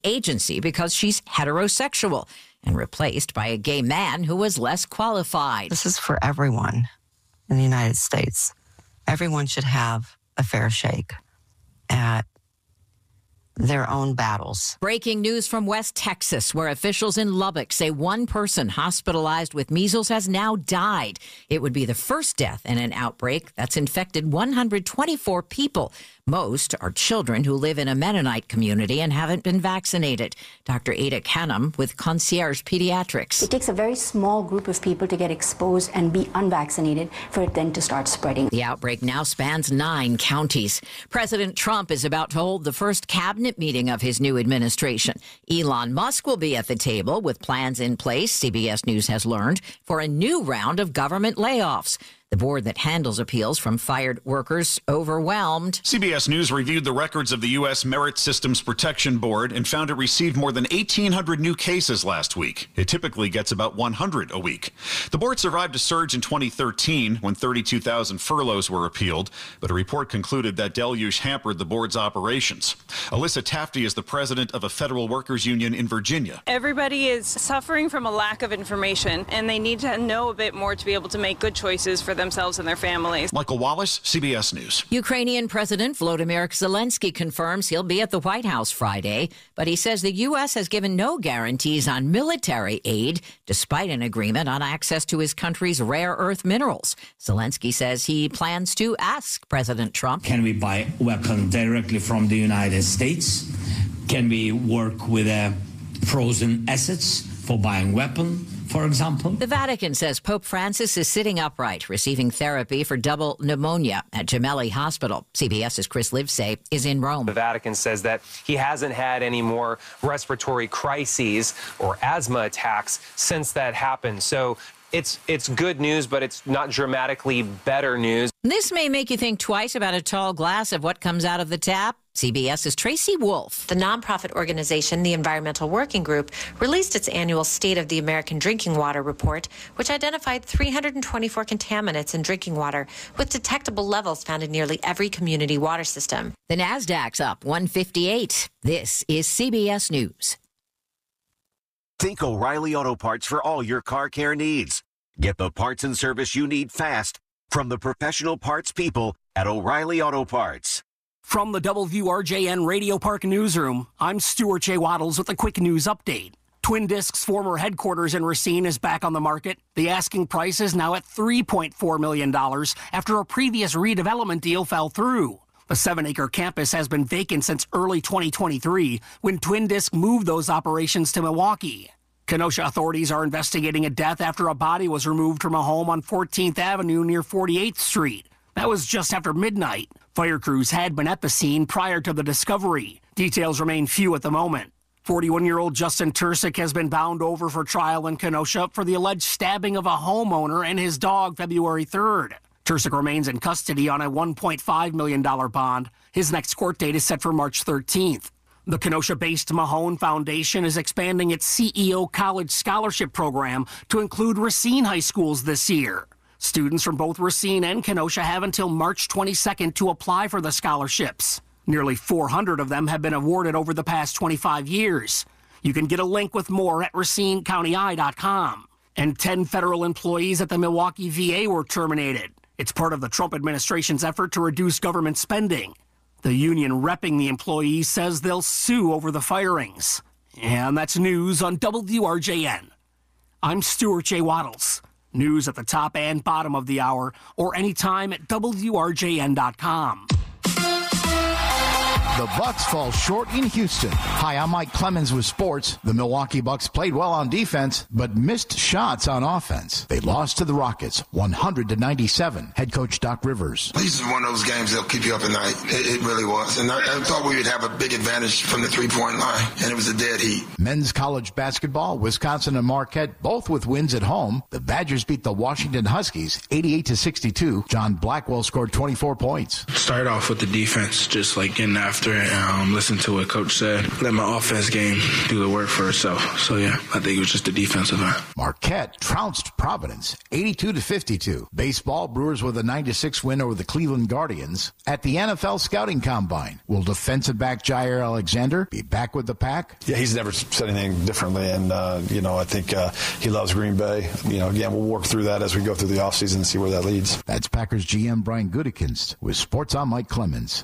agency because she's heterosexual and replaced by a gay man who was less qualified. This is for everyone in the United States. Everyone should have a fair shake at their own battles. Breaking news from West Texas, where officials in Lubbock say one person hospitalized with measles has now died. It would be the first death in an outbreak that's infected 124 people. Most are children who live in a Mennonite community and haven't been vaccinated. Dr. Ada Canham with Concierge Pediatrics. It takes a very small group of people to get exposed and be unvaccinated for it then to start spreading. The outbreak now spans 9 counties. President Trump is about to hold the first cabinet meeting of his new administration. Elon Musk will be at the table with plans in place, CBS News has learned, for a new round of government layoffs. The board that handles appeals from fired workers overwhelmed. CBS News reviewed the records of the U.S. Merit Systems Protection Board and found it received more than 1,800 new cases last week. It typically gets about 100 a week. The board survived a surge in 2013 when 32,000 furloughs were appealed, but a report concluded that deluge hampered the board's operations. Alyssa Tafty is the president of a federal workers union in Virginia. Everybody is suffering from a lack of information, and they need to know a bit more to be able to make good choices for themselves and their families. Michael Wallace, CBS News. Ukrainian President Volodymyr Zelensky confirms he'll be at the White House Friday, but he says the U.S. has given no guarantees on military aid, despite an agreement on access to his country's rare earth minerals. Zelensky says he plans to ask President Trump. Can we buy weapons directly from the United States? Can we work with frozen assets for buying weapons? For example. The Vatican says Pope Francis is sitting upright, receiving therapy for double pneumonia at Gemelli Hospital. CBS's Chris Livesay is in Rome. The Vatican says that he hasn't had any more respiratory crises or asthma attacks since that happened. So it's good news, but it's not dramatically better news. This may make you think twice about a tall glass of what comes out of the tap. CBS's Tracy Wolf. The nonprofit organization, the Environmental Working Group, released its annual State of the American Drinking Water report, which identified 324 contaminants in drinking water, with detectable levels found in nearly every community water system. The Nasdaq's up 158. This is CBS News. Think O'Reilly Auto Parts for all your car care needs. Get the parts and service you need fast from the professional parts people at O'Reilly Auto Parts. From the WRJN Radio Park Newsroom, I'm Stuart J. Waddles with a quick news update. Twin Disc's former headquarters in Racine is back on the market. The asking price is now at $3.4 million after a previous redevelopment deal fell through. The 7-acre campus has been vacant since early 2023 when Twin Disc moved those operations to Milwaukee. Kenosha authorities are investigating a death after a body was removed from a home on 14th Avenue near 48th Street. That was just after midnight. Fire crews had been at the scene prior to the discovery. Details remain few at the moment. 41-year-old Justin Tursick has been bound over for trial in Kenosha for the alleged stabbing of a homeowner and his dog February 3rd. Tursick remains in custody on a $1.5 million bond. His next court date is set for March 13th. The Kenosha-based Mahone Foundation is expanding its CEO College Scholarship Program to include Racine high schools this year. Students from both Racine and Kenosha have until March 22nd to apply for the scholarships. Nearly 400 of them have been awarded over the past 25 years. You can get a link with more at RacineCountyEye.com. And 10 federal employees at the Milwaukee VA were terminated. It's part of the Trump administration's effort to reduce government spending. The union repping the employees says they'll sue over the firings. And that's news on WRJN. I'm Stuart J. Waddles. News at the top and bottom of the hour or anytime at WRJN.com. The Bucks fall short in Houston. Hi, I'm Mike Clemens with sports. The Milwaukee Bucks played well on defense, but missed shots on offense. They lost to the Rockets, 100-97. Head coach Doc Rivers. This is one of those games that'll keep you up at night. It really was. And I thought we would have a big advantage from the three-point line, and it was a dead heat. Men's college basketball, Wisconsin and Marquette, both with wins at home. The Badgers beat the Washington Huskies, 88-62. John Blackwell scored 24 points. Start off with the defense, just like getting after after and listen to what Coach said. Let my offense game do the work for itself. So, yeah, I think it was just the defensive end. Marquette trounced Providence 82-52. Baseball, Brewers with a 9-6 win over the Cleveland Guardians. At the NFL Scouting Combine, will defensive back Jair Alexander be back with the Pack? Yeah, he's never said anything differently, and, I think he loves Green Bay. Again, we'll work through that as we go through the offseason and see where that leads. That's Packers GM Brian Gutekunst with Sports on Mike Clemens.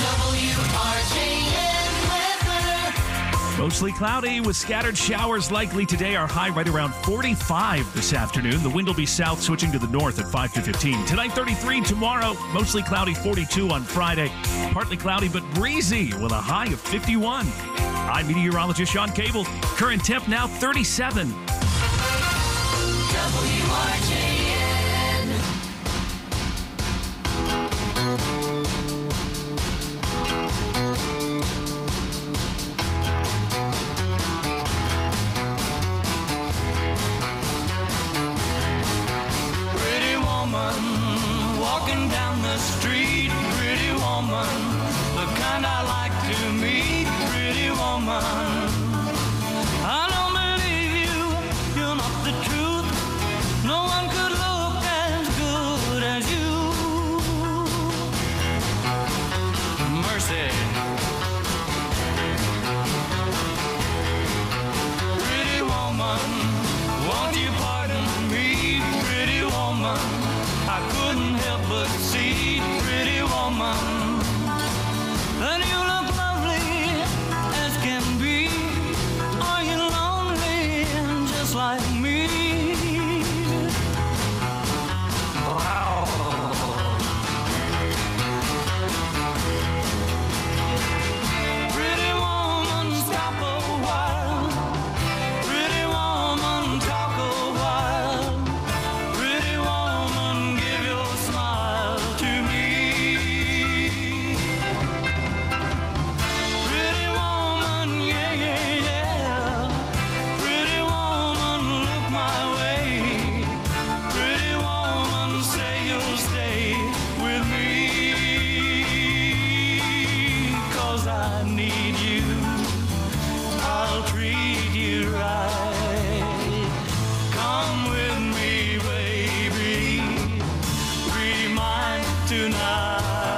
Mostly cloudy with scattered showers likely today. Our high right around 45 this afternoon. The wind will be south, switching to the north at 5 to 15. Tonight, 33. Tomorrow, mostly cloudy, 42 on Friday. Partly cloudy but breezy with a high of 51. I'm meteorologist Sean Cable. Current temp now 37. WRJN. Pretty woman walking down the street. Pretty woman, the kind I like to meet. Pretty woman, I don't believe you. You're not the truth. No one could look as good as you. Mercy. Pretty woman, won't you pardon me? Pretty woman, I couldn't help but see. Pretty woman, and you look lovely as can be. Are you lonely just like me? Wow. Pretty woman, stop a while. Pretty woman, talk a while. Pretty woman, give your smile to me. Pretty woman, yeah, yeah, yeah. Pretty woman, look my way. Pretty woman, say you'll stay with me. 'Cause I need you. I'll treat you right. Come with me, baby. Be mine tonight.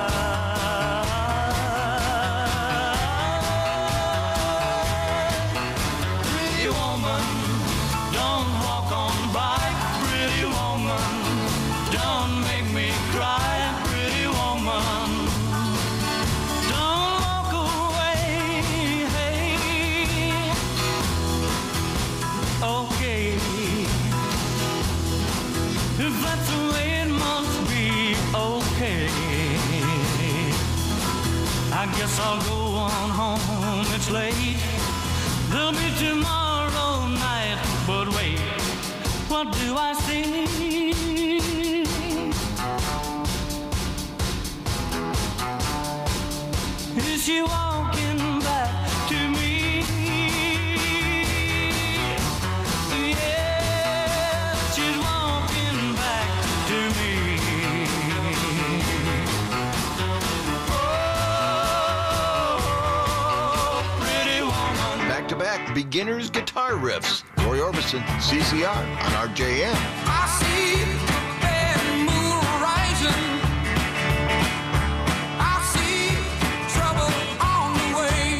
Pretty woman, don't walk on by. Pretty woman, don't make me cry. Pretty woman, don't walk away. Hey. Okay, if that's the way it must be, okay. I guess I'll go on home, it's late. There'll be tomorrow night, but wait, what do I see? Is she walking back to me? Yeah, she's walking back to me. Oh, pretty woman. Back-to-back beginners guitar riffs. Roy Orbison, CCR on RJN. I see that moon rising. I see trouble on the way.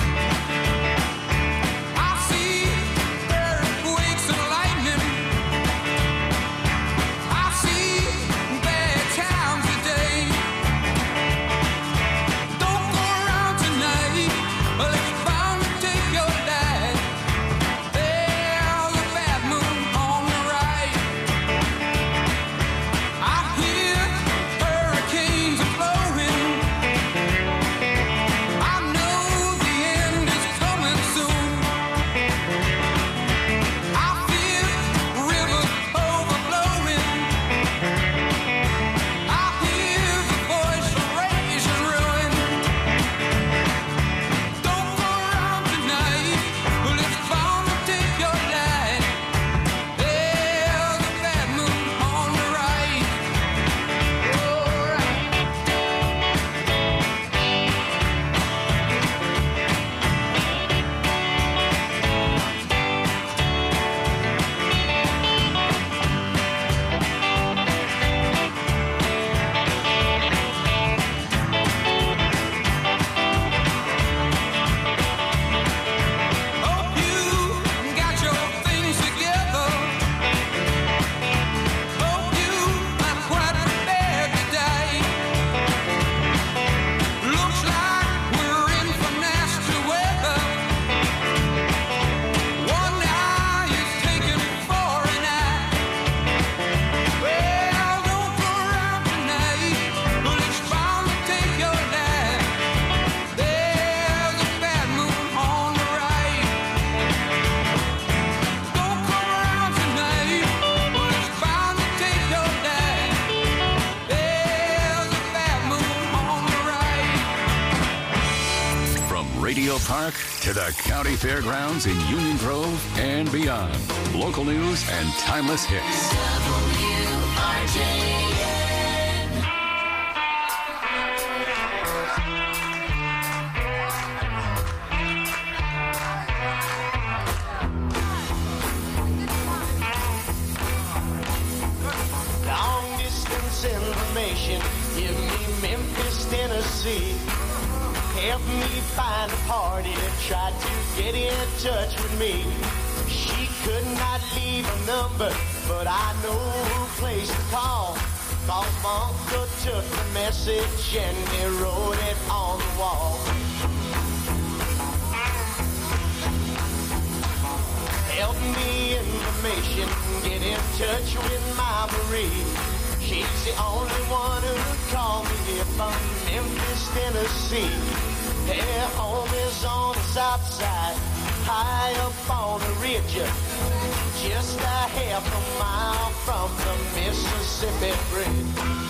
I see earthquakes and lightning. I see bad times today. Don't go around tonight, well, it's bound to take your life. There's a bad moon on the right. to the county fairgrounds in Union Grove and beyond. Local news and timeless hits. WRJN. Long distance information, give me Memphis, Tennessee. Help me find a party that tried to get in touch with me. She could not leave a number, but I know who place to call. Cause my uncle took the message and he wrote it on the wall. Help me information, get in touch with my Marie. She's the only one who called me here from Memphis, Tennessee. Her home is on the south side, high up on the ridge, just a half a mile from the Mississippi Bridge.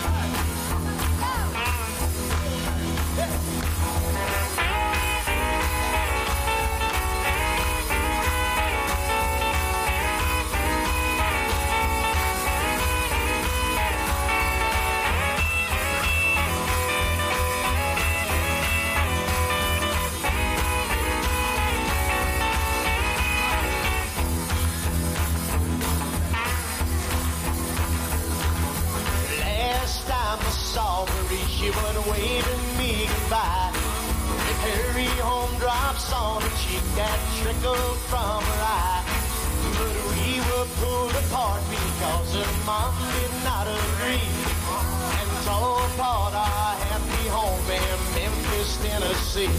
She would waving me goodbye. If hurry home drops on her cheek that trickled from her eye. But we were pulled apart because her mom did not agree and tore apart our happy home in Memphis, Tennessee.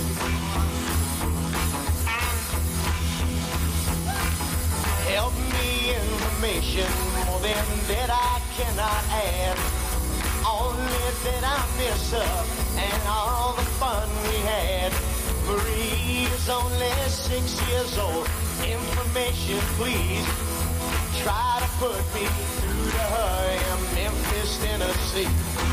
Help me information, more than that I cannot add. Only that I miss her and all the fun we had. Marie is only 6 years old. Information, please. Try to put me through to her in Memphis, Tennessee.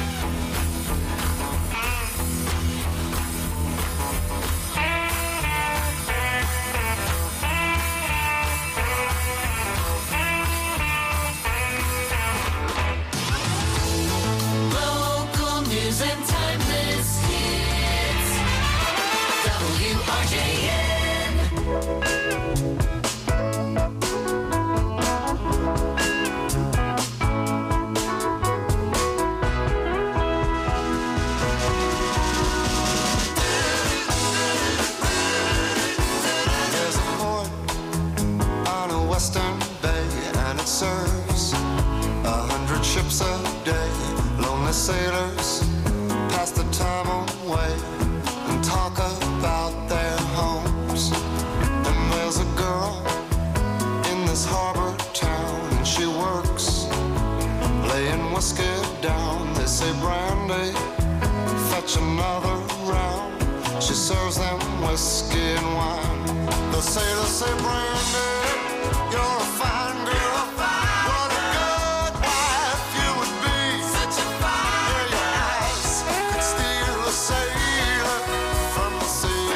And timeless hits. WRJN. There's a port on a western bay, and it serves 100 ships a day. Lonely sailors pass the time away and talk about their homes. And there's a girl in this harbor town, and she works laying whiskey down. They say, Brandy, fetch another round. She serves them whiskey and wine. The sailors say, Brandy, you're a fine girl. What a good wife you would be. Such a fine could steal a sailor from the sea.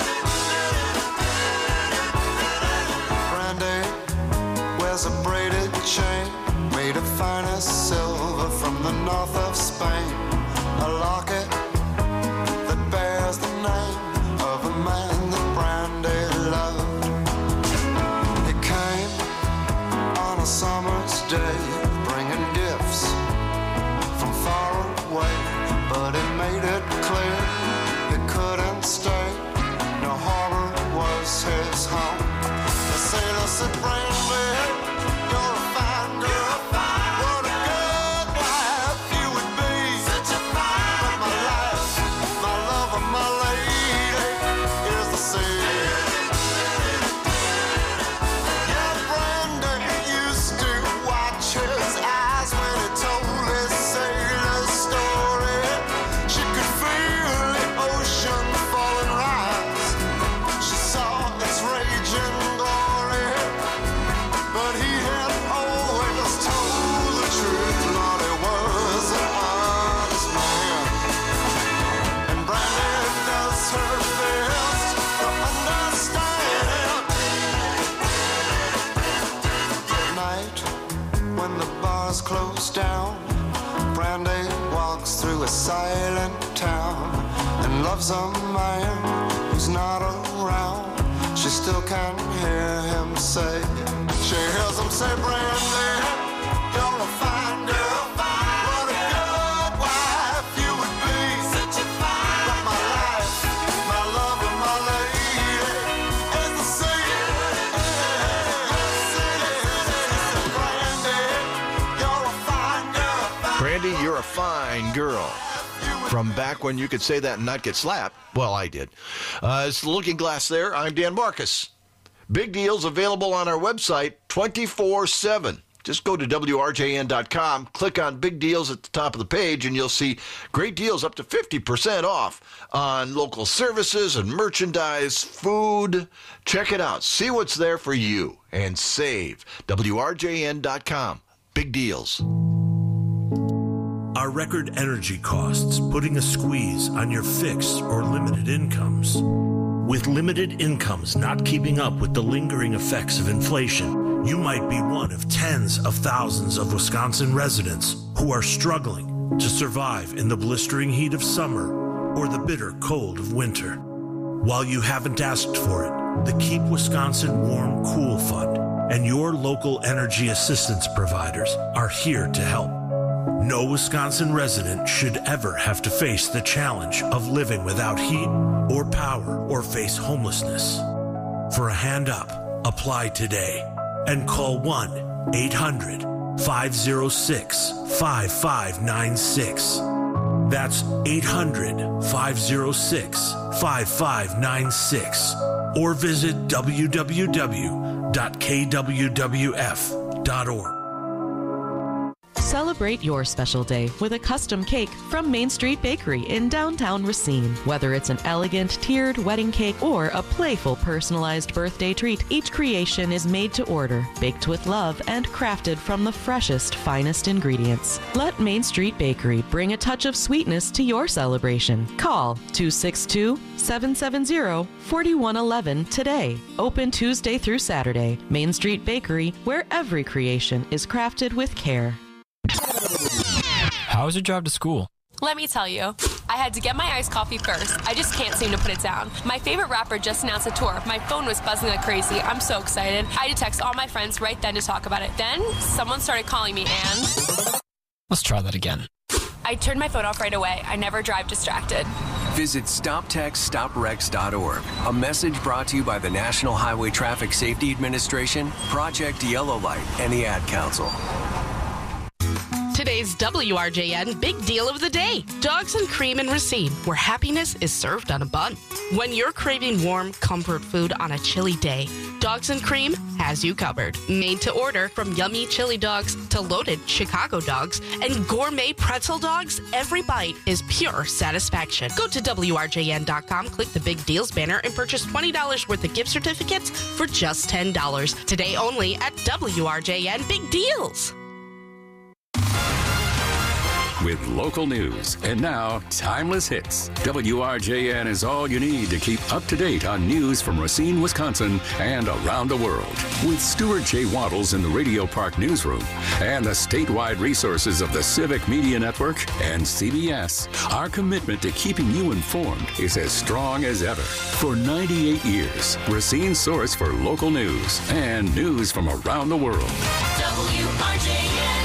Brandy wears a braided chain made of finest silver from the north of Spain. A locket that bears the name of a man that Brandy loved. He came on a summer's day, bringing gifts from far away, but he made it clear he couldn't stay. No harbor was his home. The sailor said, Brandy, you're a fine girl. What a good wife you would be. Such a fine. But my silent town and loves a man who's not around. She still can hear him say, she hears him say, Brandy, you're a fine girl, what a good wife you would be. Such a fine but my life, my love and my lady is the sea. Brandy, you're a fine girl. From back when you could say that and not get slapped. Well, I did. It's the Looking Glass there. I'm Dan Marcus. Big deals available on our website 24/7. Just go to WRJN.com, click on Big Deals at the top of the page, and you'll see great deals up to 50% off on local services and merchandise, food. Check it out. See what's there for you and save. WRJN.com. Big deals. Are record energy costs putting a squeeze on your fixed or limited incomes? With limited incomes not keeping up with the lingering effects of inflation, you might be one of tens of thousands of Wisconsin residents who are struggling to survive in the blistering heat of summer or the bitter cold of winter. While you haven't asked for it, the Keep Wisconsin Warm Cool Fund and your local energy assistance providers are here to help. No Wisconsin resident should ever have to face the challenge of living without heat or power or face homelessness. For a hand up, apply today and call 1-800-506-5596. That's 800-506-5596. Or visit www.kwwf.org. Celebrate your special day with a custom cake from Main Street Bakery in downtown Racine. Whether it's an elegant tiered wedding cake or a playful personalized birthday treat, each creation is made to order, baked with love, and crafted from the freshest, finest ingredients. Let Main Street Bakery bring a touch of sweetness to your celebration. Call 262-770-4111 today. Open Tuesday through Saturday. Main Street Bakery, where every creation is crafted with care. How was your drive to school? Let me tell you, I had to get my iced coffee first. I just can't seem to put it down. My favorite rapper just announced a tour. My phone was buzzing like crazy. I'm so excited. I had to text all my friends right then to talk about it. Then someone started calling me and... Let's try that again. I turned my phone off right away. I never drive distracted. Visit StopTextStopWrecks.org. A message brought to you by the National Highway Traffic Safety Administration, Project Yellow Light, and the Ad Council. Today's WRJN Big Deal of the Day. Dogs and Cream in Racine, where happiness is served on a bun. When you're craving warm, comfort food on a chilly day, Dogs and Cream has you covered. Made to order, from yummy chili dogs to loaded Chicago dogs and gourmet pretzel dogs, every bite is pure satisfaction. Go to WRJN.com, click the Big Deals banner, and purchase $20 worth of gift certificates for just $10. Today only at WRJN Big Deals. With local news and now timeless hits, WRJN is all you need to keep up to date on news from Racine, Wisconsin, and around the world. With Stuart J. Waddles in the Radio Park newsroom and the statewide resources of the Civic Media Network and CBS, our commitment to keeping you informed is as strong as ever. For 98 years, Racine's source for local news and news from around the world. WRJN.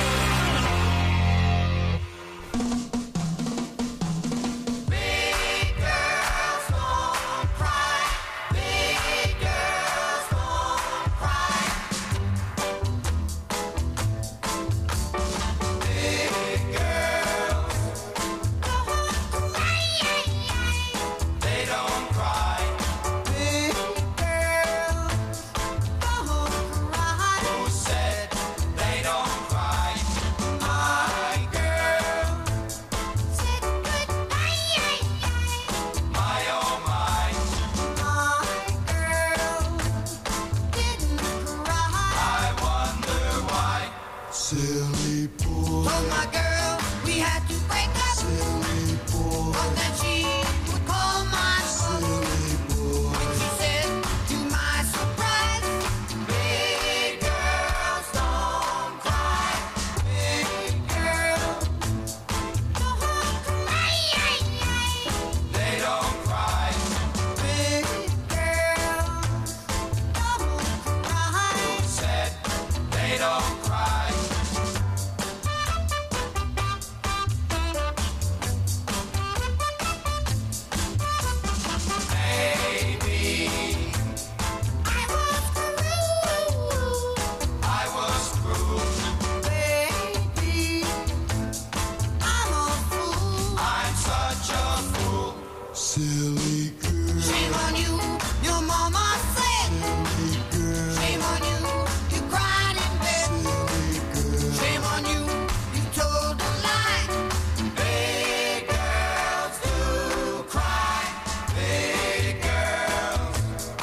Silly boy. Oh, my girl, we had to break up. Silly boy. But then she would call my silly boy. And she said, to my surprise, big girls don't cry. Big girl, don't cry. don't cry. Baby, I was cruel. Baby, I'm a fool. I'm such a fool. Silly girl. Shame on you, your mama said. Silly girl. Shame on you, you cried in bed. Silly girl. Shame on you, you told a lie. Big girls do cry. Big girls.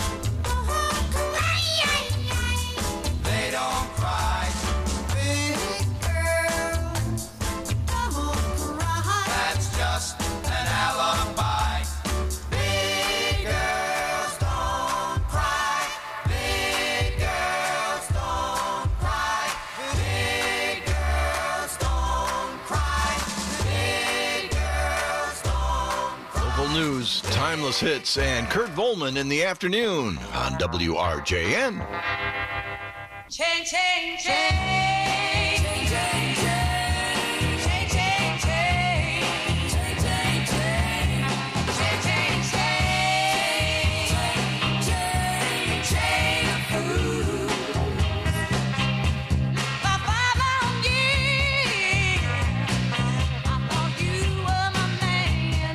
They don't cry. Big girls don't cry. That's just an alibi. Big girls don't cry. Big girls don't cry. Big girls don't cry. Big girls don't cry. Local news, timeless hits, and Kurt Volman in the afternoon on WRJN. Change, change, change. Change, change, change. Change, change, change. Change, change, change. Change, change, change. Change, change, ooh. For 5 long years, I thought you were my man.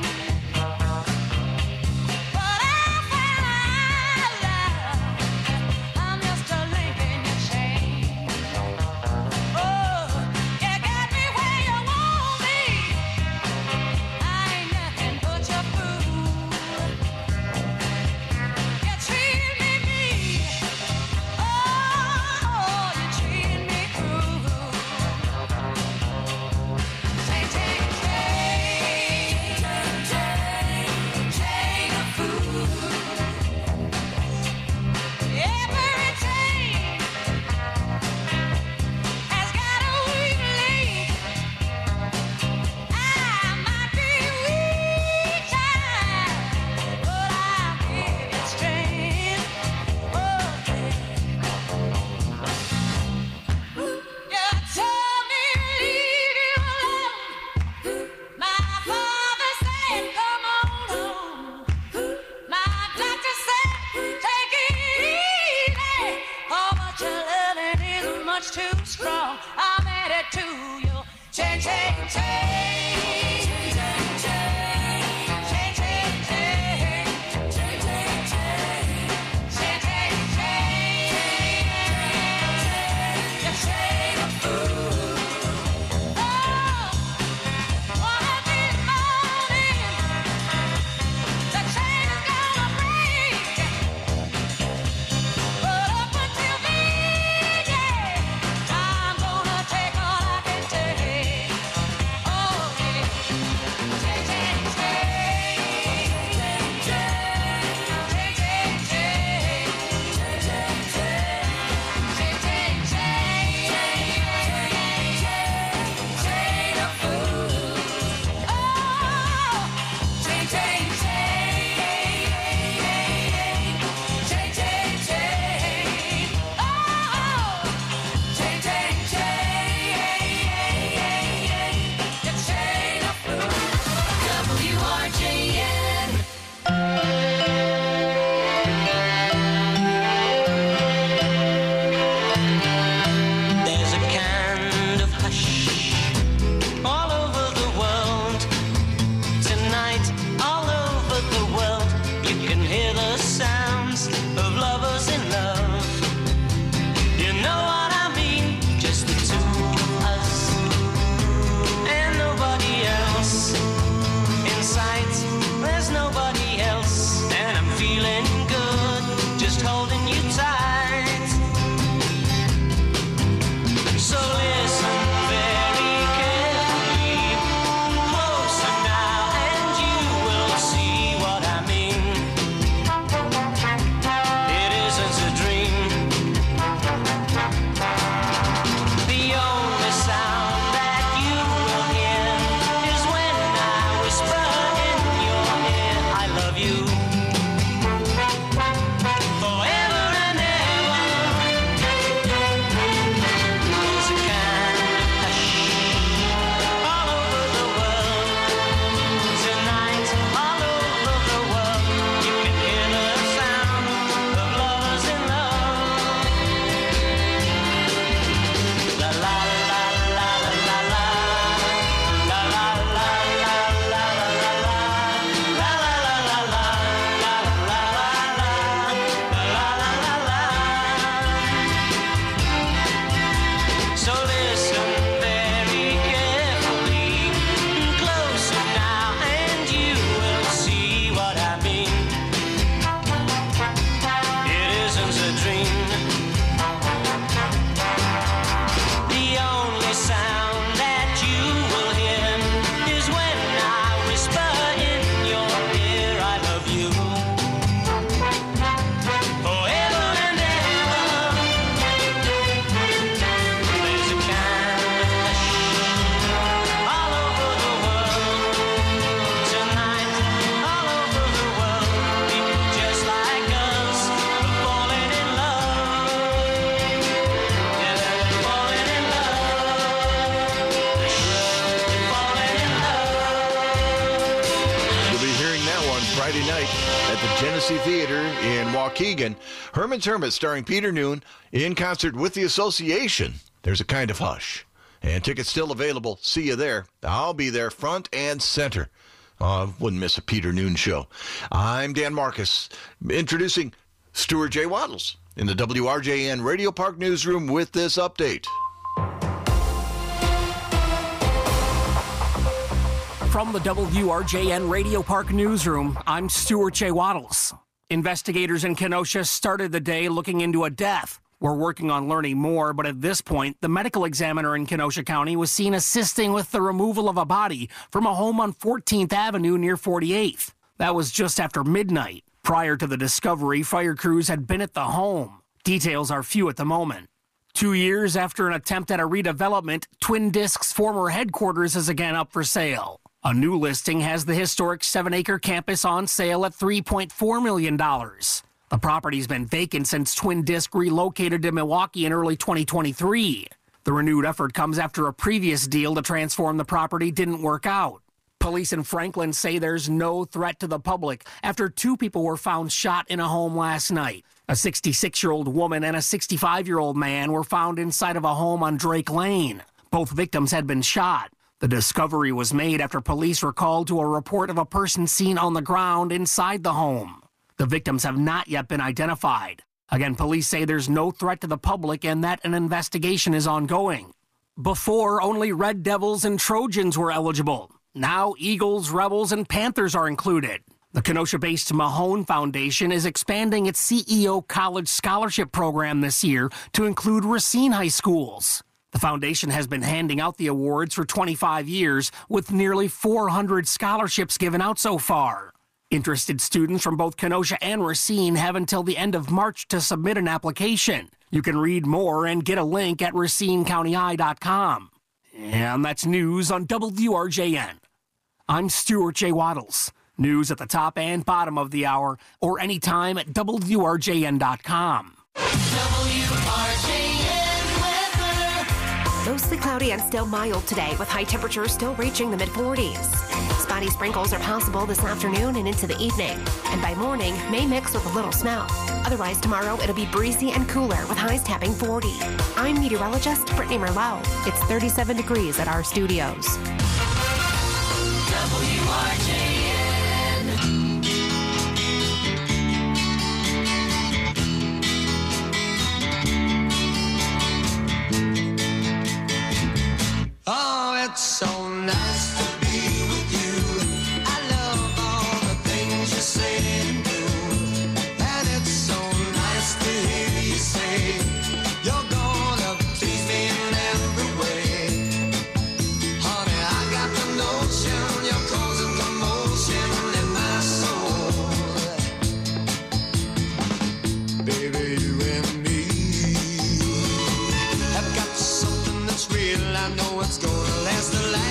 But I found out I'm just a link in your chain. Oh, you got me where you want me. I ain't nothing but your fool. You treat me mean. Oh, you treat me cruel. Change, change, change. Change, change, a fool. Every chain has got a weak link. I might be weak, child, but I'll give you strength. You told me leave you alone. My father said come on home. My doctor said take it easy. Oh, but your loving is much too strong. I'm headed to you. Change, change, change. Change, change, change. Change, change, change. Change, change, change. Change, change, change. You shade of fool. Oh, one of these mornings, the chain is gonna break. But up until then, yeah, I'm gonna take all I can take. Oh, yeah. at the Genesee Theater in Waukegan. Herman's Hermit starring Peter Noone in concert with the Association. There's a Kind of Hush. And tickets still available. See you there. I'll be there front and center. Wouldn't miss a Peter Noone show. I'm Dan Marcus, introducing Stuart J. Waddles in the WRJN Radio Park newsroom with this update. From the WRJN Radio Park newsroom, I'm Stuart J. Waddles. Investigators in Kenosha started the day looking into a death. We're working on learning more, but at this point, the medical examiner in Kenosha County was seen assisting with the removal of a body from a home on 14th Avenue near 48th. That was just after midnight. Prior to the discovery, fire crews had been at the home. Details are few at the moment. 2 years after an attempt at a redevelopment, Twin Discs' former headquarters is again up for sale. A new listing has the historic 7-acre campus on sale at $3.4 million. The property's been vacant since Twin Disc relocated to Milwaukee in early 2023. The renewed effort comes after a previous deal to transform the property didn't work out. Police in Franklin say there's no threat to the public after 2 people were found shot in a home last night. A 66-year-old woman and a 65-year-old man were found inside of a home on Drake Lane. Both victims had been shot. The discovery was made after police were called to a report of a person seen on the ground inside the home. The victims have not yet been identified. Again, police say there's no threat to the public and that an investigation is ongoing. Before, only Red Devils and Trojans were eligible. Now, Eagles, Rebels, and Panthers are included. The Kenosha-based Mahone Foundation is expanding its CEO College Scholarship Program this year to include Racine High Schools. The foundation has been handing out the awards for 25 years, with nearly 400 scholarships given out so far. Interested students from both Kenosha and Racine have until the end of March to submit an application. You can read more and get a link at racinecountyeye.com. And that's news on WRJN. I'm Stuart J. Waddles. News at the top and bottom of the hour, or anytime at WRJN.com. Mostly cloudy and still mild today, with high temperatures still reaching the mid-40s. Spotty sprinkles are possible this afternoon and into the evening, and by morning may mix with a little snow. Otherwise, tomorrow it'll be breezy and cooler with highs tapping 40. I'm meteorologist Brittany Merlot. It's 37 degrees at our studios. WRJN. Oh, it's so nice to be with you. I love all the things you say and do. And it's so nice to hear you say you're gonna please me in every way. Honey, I got the notion you're causing commotion in my soul. Baby, you and me have got something that's real. I know it's gonna last a lifetime.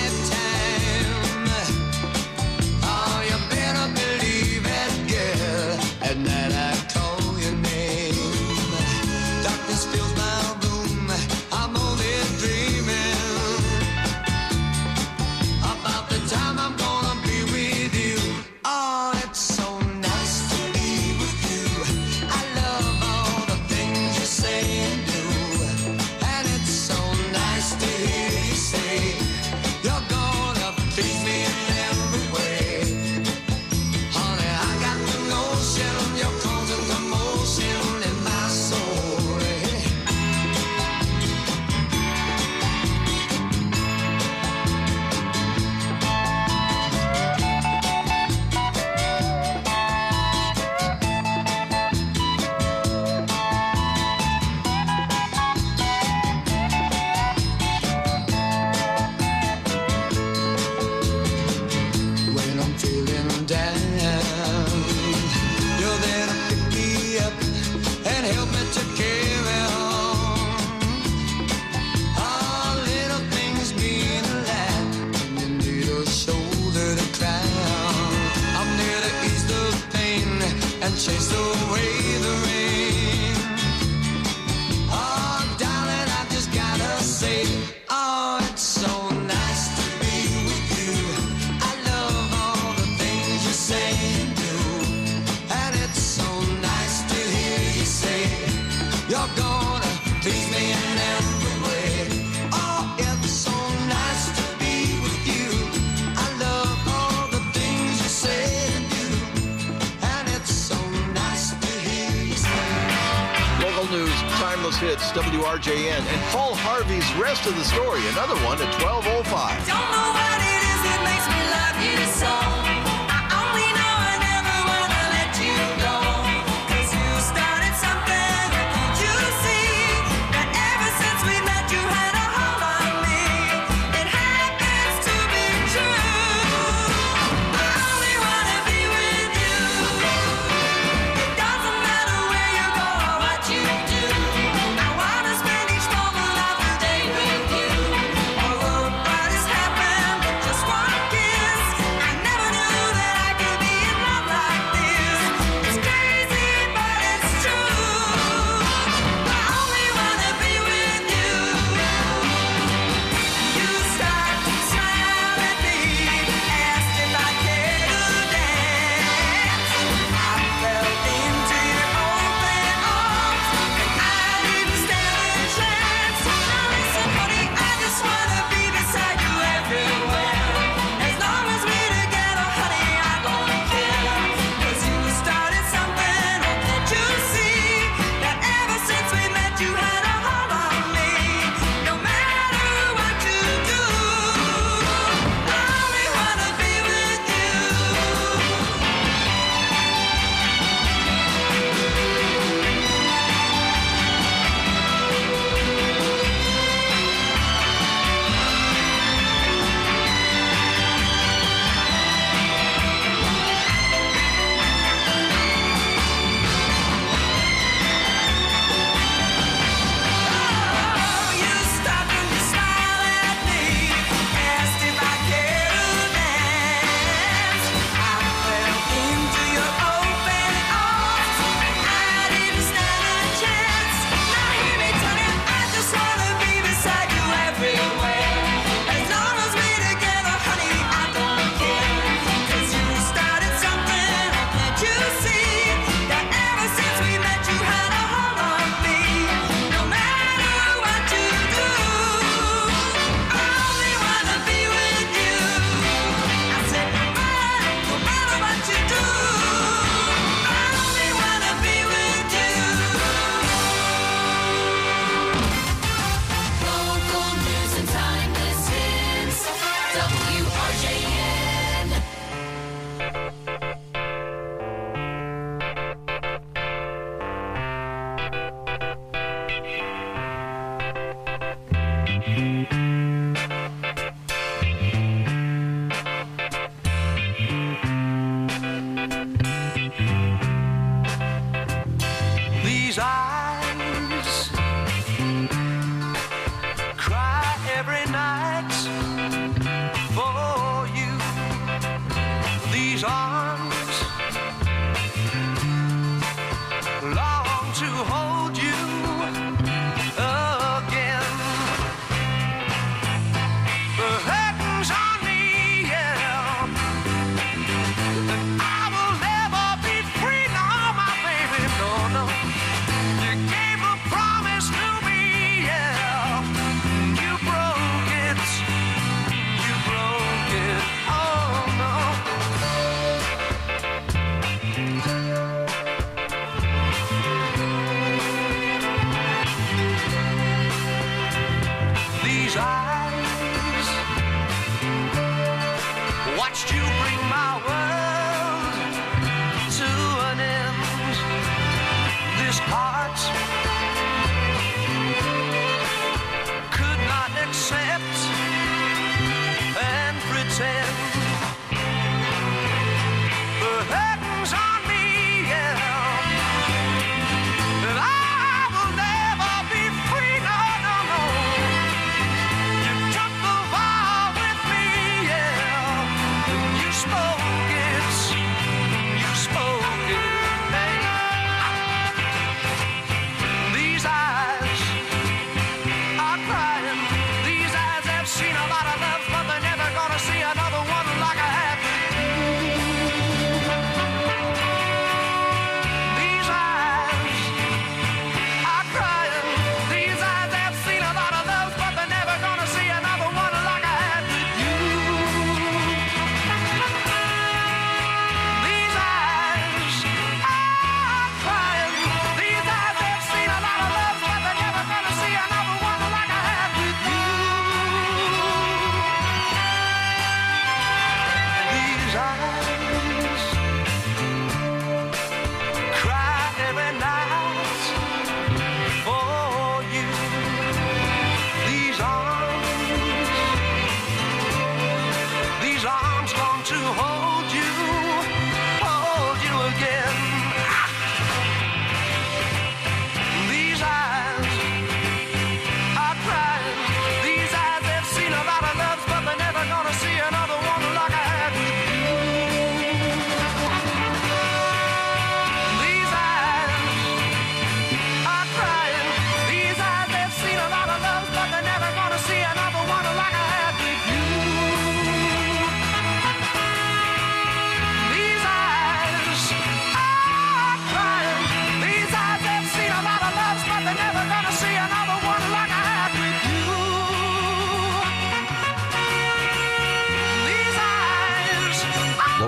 You're gonna please me in every way. Oh, it's so nice to be with you. I love all the things you say and do, and it's so nice to hear you say. Local news, timeless hits, WRJN, and Paul Harvey's rest of the story. Another one at 12:05. Don't know what it is that makes me love you so. Never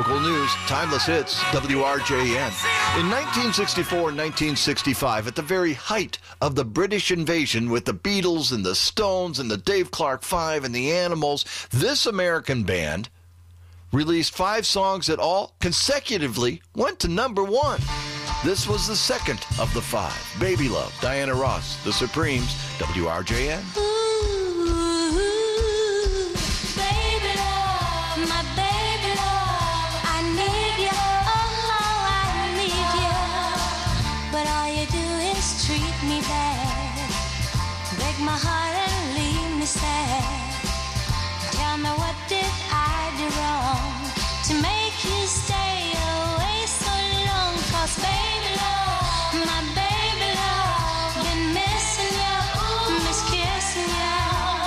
local news, timeless hits, WRJN. In 1964 and 1965, at the very height of the British invasion with the Beatles and the Stones and the Dave Clark Five and the Animals, this American band released 5 songs that all consecutively went to number 1. This was the second of the 5. Baby Love, Diana Ross, The Supremes, WRJN. My heart and leave me sad. Tell me, what did I do wrong to make you stay away so long? 'Cause baby love, my baby love, been missing you, miss kissing you.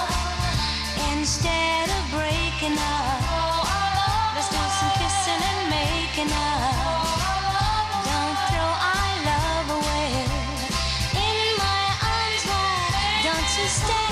Instead of breaking up, let's do some kissing and making up. Don't throw our love away. In my arms, why don't you stay?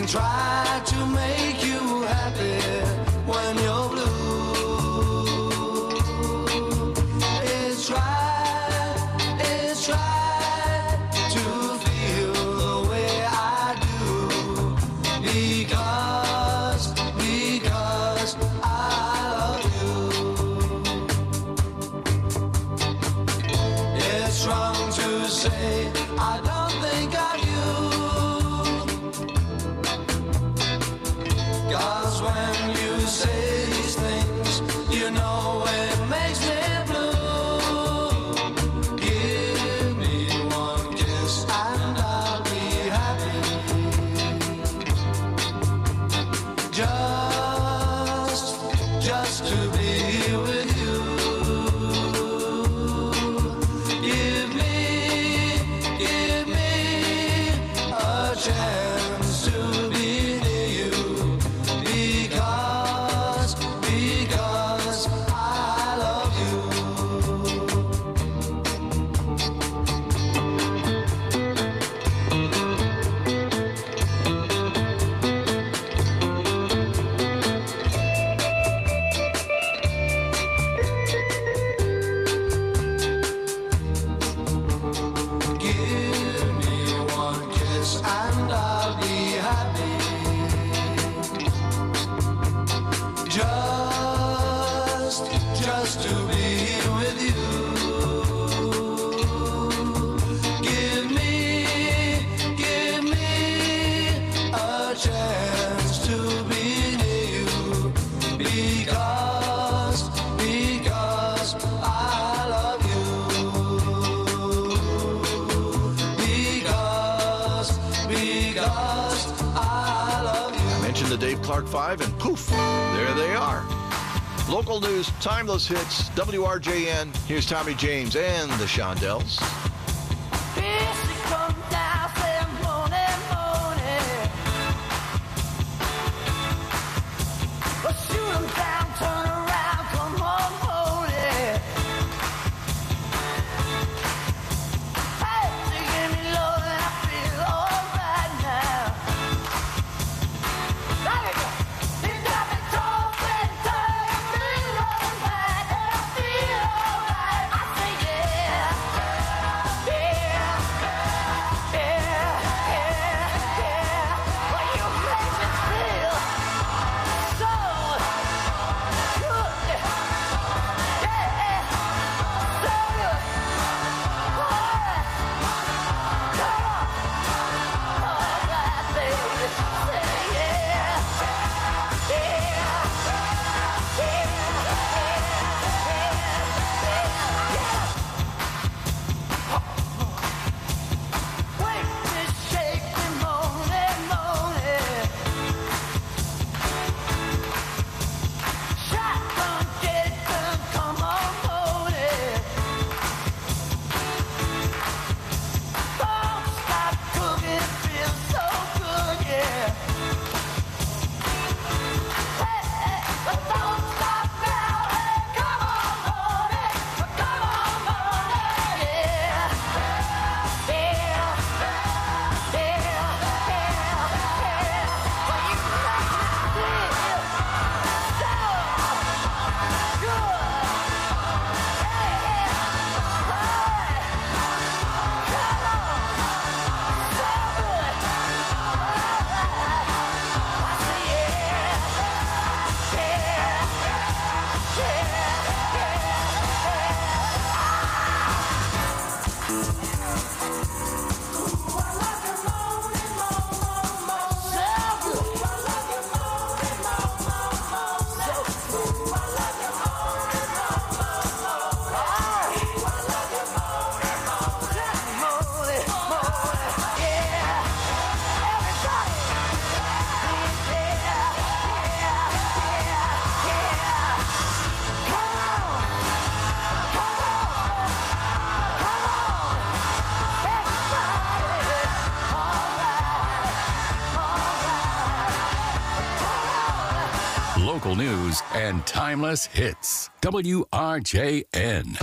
and try to make you happy when you're blue. It's right to feel the way I do, because I love you. It's wrong to say I don't think of you, 'cause when you say these things, you know it makes me blue. Give me one kiss and I'll be happy. Just to be with you. Give me a chance to be near you, because I love you. Give me one kiss and I'll be happy. Just to be with you. Give me a chance to be near you, because I love you. Because I love you. I mentioned the Dave Clark 5, and poof, there they are. Local news, timeless hits, WRJN. Here's Tommy James and the Shondells. Local news and timeless hits. WRJN.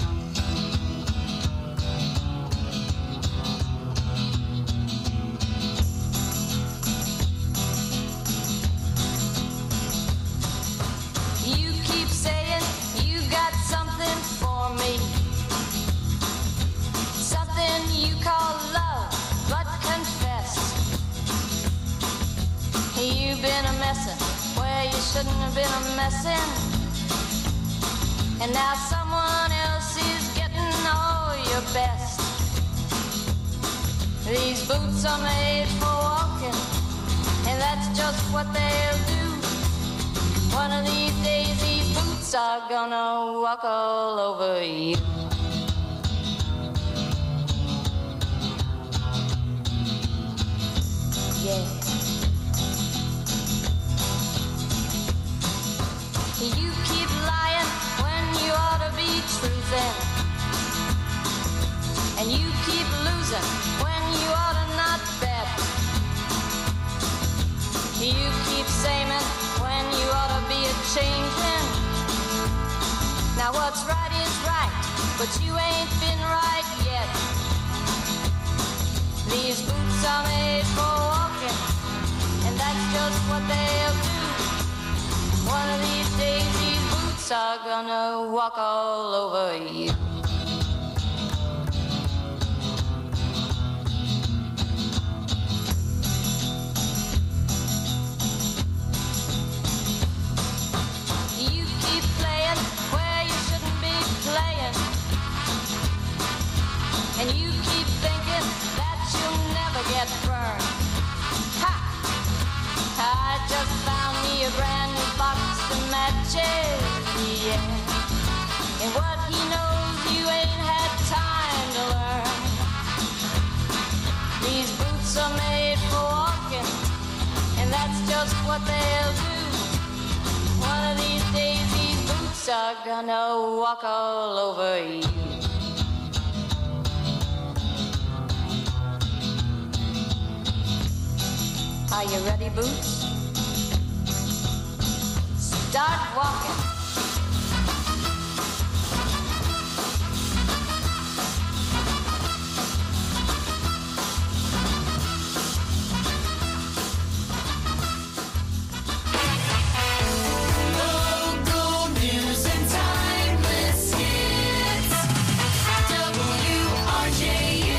lesson where you shouldn't have been a messin'. And now someone else is getting all your best. These boots are made for walking, and that's just what they'll do. One of these days these boots are gonna walk all over you. Yeah. You keep lying when you ought to be truthing, and you keep losing when you ought to not bet. You keep saying when you ought to be a-changing. Now what's right is right, but you ain't been right yet. These boots are made for walking, and that's just what they'll do. One of these days these boots are gonna walk all over you. You keep playing where you shouldn't be playing, and you keep thinking that you'll never get burned. Ha! I just found me a brand new box of matches, yeah. And what he knows you ain't had time to learn. These boots are made for walking, and that's just what they'll do. One of these days these boots are gonna walk all over you. Are you ready, Boots? Start walking. Local news and timeless hits. WRJN.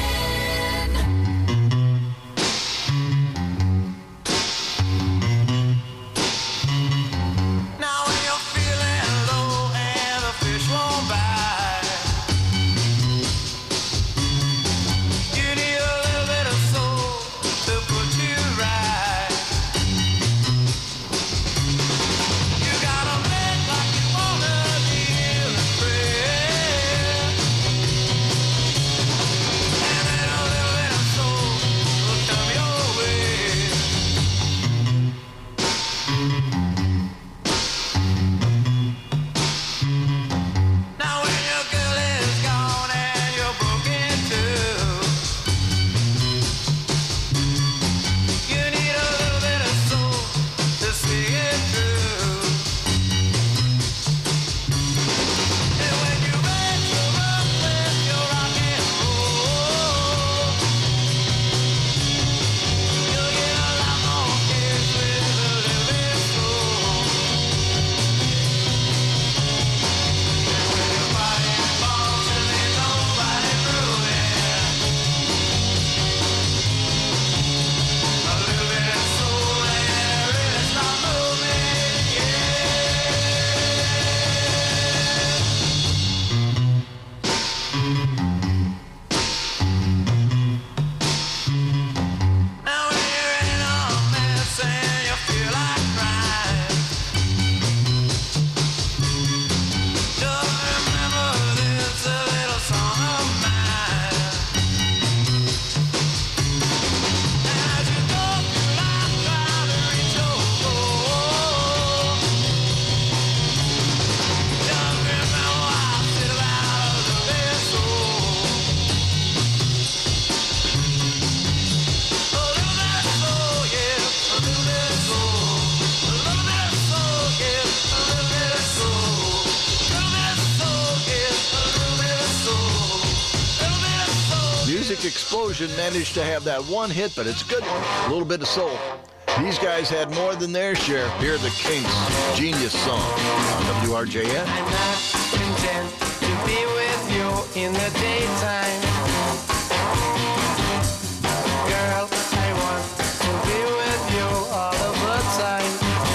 Now when you're feeling low and the fish won't bite, you need a little bit of soul to put you right. You gotta make like you wanna live and pray, and then a little bit of soul will come your way. Now when your girl is gone and you're broken too, you need a little bit of soul to see it through. And when you venture up with your rock and roll, you'll get a lot more kids with a little bit of soul. Now when you're in a mess and you feel like crying, just remember this a little song of mine. And as you go through life trying to reach your goal, just remember I said about the best soul. A little bit of soul, yeah, a little bit of soul. A little bit of soul, yeah, a little bit of soul. A little bit of soul, yeah, a little bit of soul. A little bit of soul. Music Explosion managed to have that one hit, but it's a good one. A little bit of soul. These guys had more than their share. Here are the Kinks' Genius song on WRJN. I'm not content to be with you in the daytime. Girl, I want to be with you all of the time.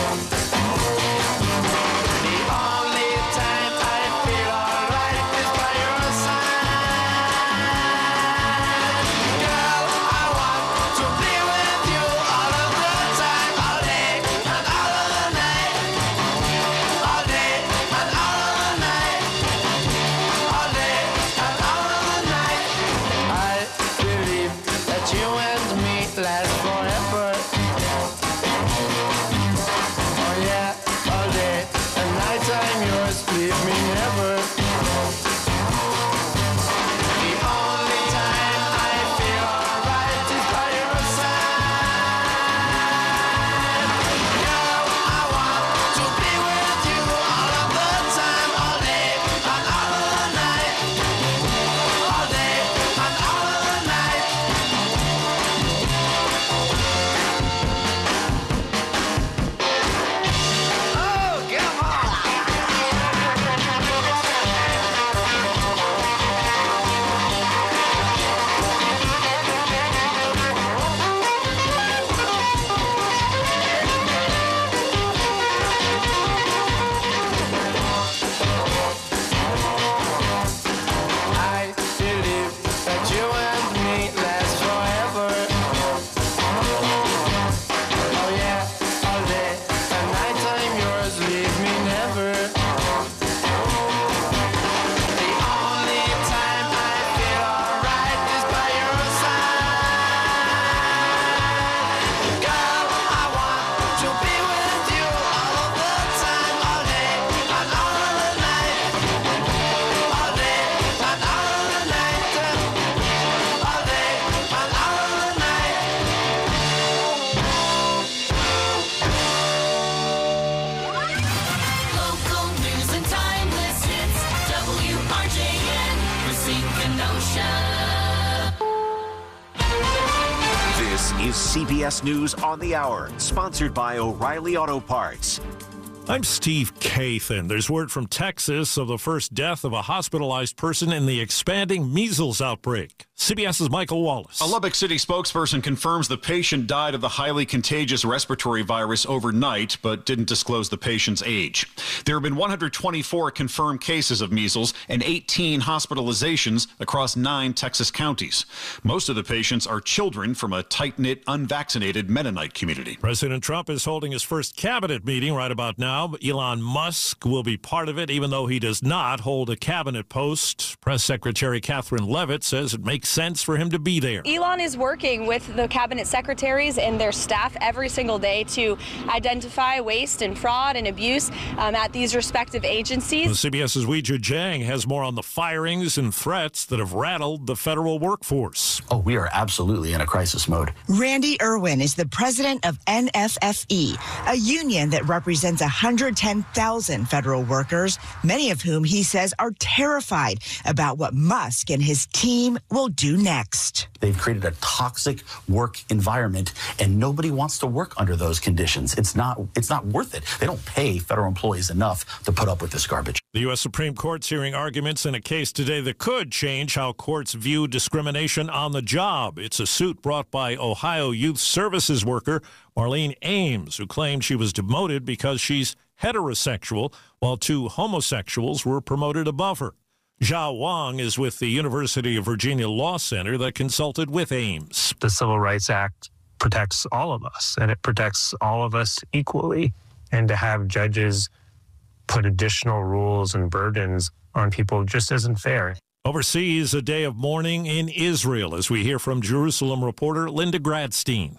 CBS News on the Hour, sponsored by O'Reilly Auto Parts. I'm Steve Kathan. There's word from Texas of the first death of a hospitalized person in the expanding measles outbreak. CBS's Michael Wallace. A Lubbock City spokesperson confirms the patient died of the highly contagious respiratory virus overnight, but didn't disclose the patient's age. There have been 124 confirmed cases of measles and 18 hospitalizations across 9 Texas counties. Most of the patients are children from a tight-knit, unvaccinated Mennonite community. President Trump is holding his first cabinet meeting right about now. Elon Musk will be part of it, even though he does not hold a cabinet post. Press Secretary Catherine Leavitt says it makes sense for him to be there. Elon is working with the cabinet secretaries and their staff every single day to identify waste and fraud and abuse at these respective agencies. CBS's Weijia Jiang has more on the firings and threats that have rattled the federal workforce. Oh, we are absolutely in a crisis mode. Randy Irwin is the president of NFFE, a union that represents 110,000 federal workers, many of whom he says are terrified about what Musk and his team will do next. They've created a toxic work environment, and nobody wants to work under those conditions. It's not worth it. They don't pay federal employees enough to put up with this garbage. The U.S. Supreme Court's hearing arguments in a case today that could change how courts view discrimination on the job. It's a suit brought by Ohio Youth Services worker Marlene Ames, who claimed she was demoted because she's heterosexual, while 2 homosexuals were promoted above her. Zhao Wang is with the University of Virginia Law Center that consulted with Ames. The Civil Rights Act protects all of us, and it protects all of us equally. And to have judges put additional rules and burdens on people just isn't fair. Overseas, a day of mourning in Israel, as we hear from Jerusalem reporter Linda Gradstein.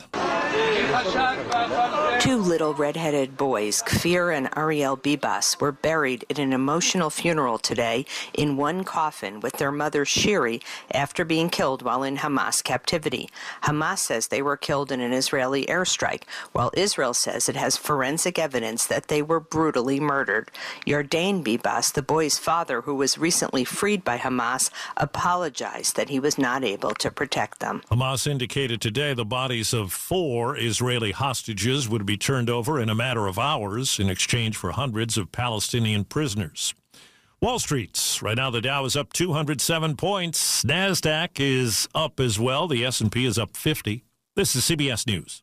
2 little red-headed boys, Kfir and Ariel Bibas, were buried in an emotional funeral today in one coffin with their mother Shiri after being killed while in Hamas captivity. Hamas says they were killed in an Israeli airstrike, while Israel says it has forensic evidence that they were brutally murdered. Yardain Bibas, the boy's father, who was recently freed by Hamas, apologized that he was not able to protect them. Hamas indicated today the bodies of 4 Israeli hostages would be turned over in a matter of hours in exchange for hundreds of Palestinian prisoners. Wall Street. Right now, the Dow is up 207 points. NASDAQ is up as well. The S&P is up 50. This is CBS News.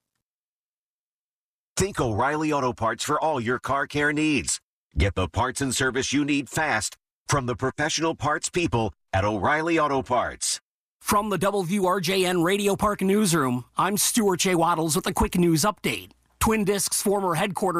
Think O'Reilly Auto Parts for all your car care needs. Get the parts and service you need fast from the professional parts people at O'Reilly Auto Parts. From the WRJN Radio Park Newsroom, I'm Stuart J. Waddles with a quick news update. Twin Discs' former headquarters